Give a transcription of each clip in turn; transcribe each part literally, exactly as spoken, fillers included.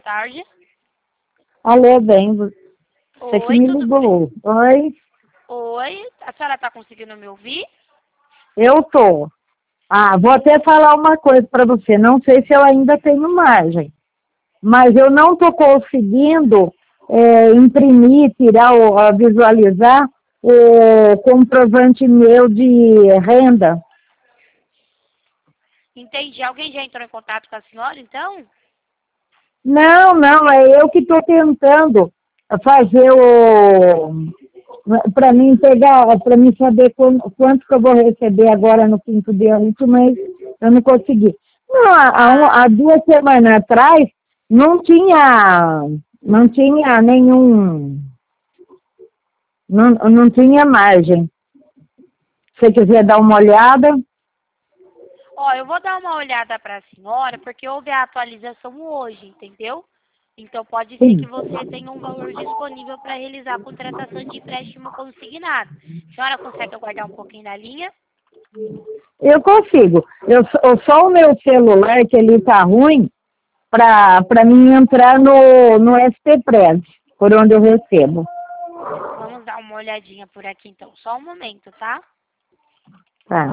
tarde. Alô, bem, você que Oi, me tudo bem? ligou. Oi, Oi, a senhora tá conseguindo me ouvir? eu tô. Ah, vou até falar uma coisa para você. Não sei se eu ainda tenho margem, mas eu não estou conseguindo é, imprimir, tirar, ou ah, visualizar o comprovante meu de renda. Entendi. Alguém já entrou em contato com a senhora, então? Não, não, é eu que estou tentando fazer o. Para mim pegar, para mim saber quanto, quanto que eu vou receber agora no quinto dia útil, mas eu não consegui. Não, há, há um- Ah, há duas semanas atrás não tinha, não tinha nenhum, não, não tinha margem. Se você quiser dar uma olhada, ó, eu vou dar uma olhada para a senhora, porque houve a atualização hoje, entendeu? Então pode ser que sim, você tenha um valor disponível para realizar a contratação de empréstimo consignado. A senhora consegue aguardar um pouquinho na linha? eu consigo. Eu, só só o meu celular, que ele tá ruim, para mim entrar no, no S T Press, por onde eu recebo. Vamos dar uma olhadinha por aqui, então. Só um momento, tá? Tá.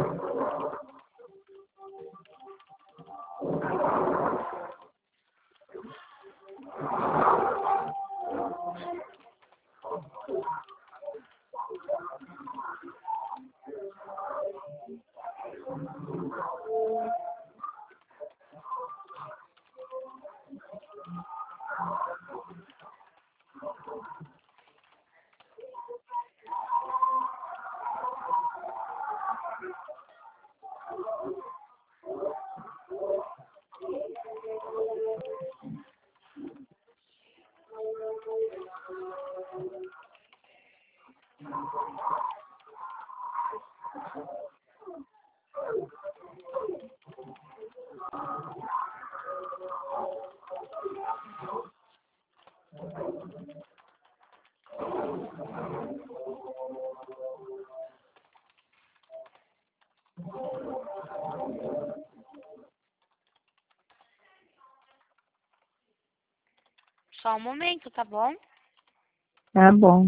Só um momento, tá bom? Tá bom.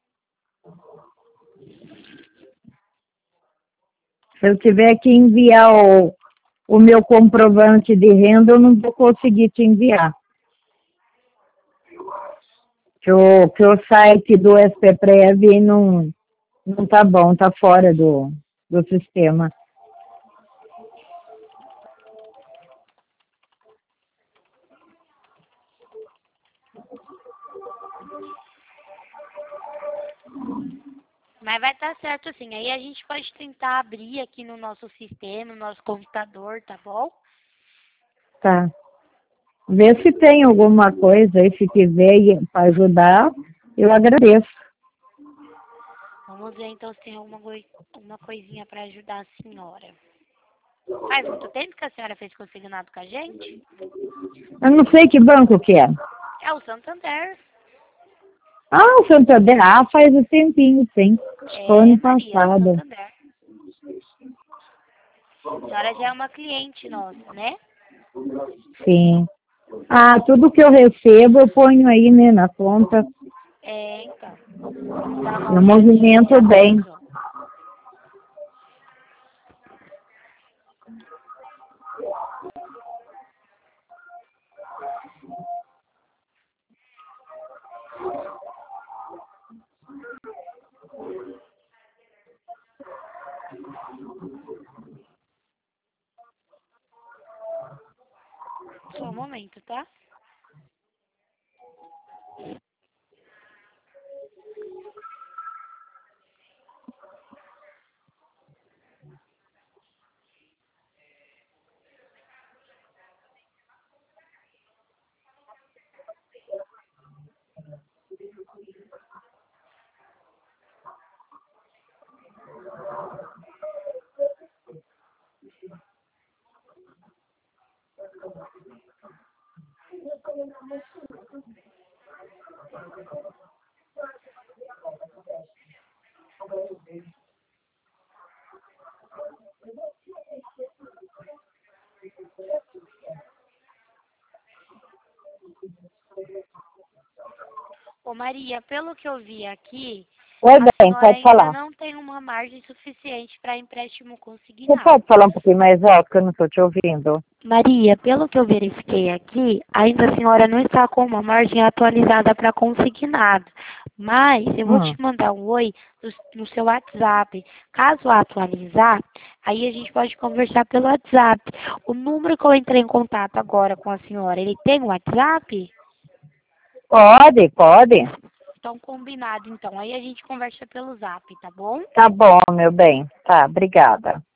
Se eu tiver que enviar o, o meu comprovante de renda, eu não vou conseguir te enviar. Que o, que o site do S P Prev não, não tá bom, tá fora do, do sistema. Mas vai estar certo sim. Aí a gente pode tentar abrir aqui no nosso sistema, no nosso computador, tá bom? Tá. Vê se tem alguma coisa aí, se tiver para ajudar, eu agradeço. Vamos ver então se tem alguma, coi- alguma coisinha para ajudar a senhora. Faz muito tempo que a senhora fez consignado com a gente? Eu não sei que banco que é. É o Santander. Ah, o Santander, ah, faz um tempinho, sim. Acho que foi É, ano Maria, é o passado. Santander. A senhora já é uma cliente nossa, né? Sim. Ah, tudo que eu recebo eu ponho aí, né, na conta. É, então. Vamos dar uma Eu olhadinha movimento aqui, bem. ó. Só um momento, tá? Ô Maria, pelo que eu vi aqui, Oi, a bem, senhora pode ainda falar. não tem uma margem suficiente para empréstimo Você consignado. pode falar um pouquinho mais alto, que eu não estou te ouvindo? Maria, pelo que eu verifiquei aqui, ainda a senhora não está com uma margem atualizada para consignado. Mas eu vou Hum. te mandar um oi no, no seu WhatsApp. Caso atualizar, aí a gente pode conversar pelo WhatsApp. O número que eu entrei em contato agora com a senhora, ele tem um WhatsApp? Pode, pode. Então, combinado, então. Aí a gente conversa pelo Zap, tá bom? Tá bom, meu bem. Tá, obrigada.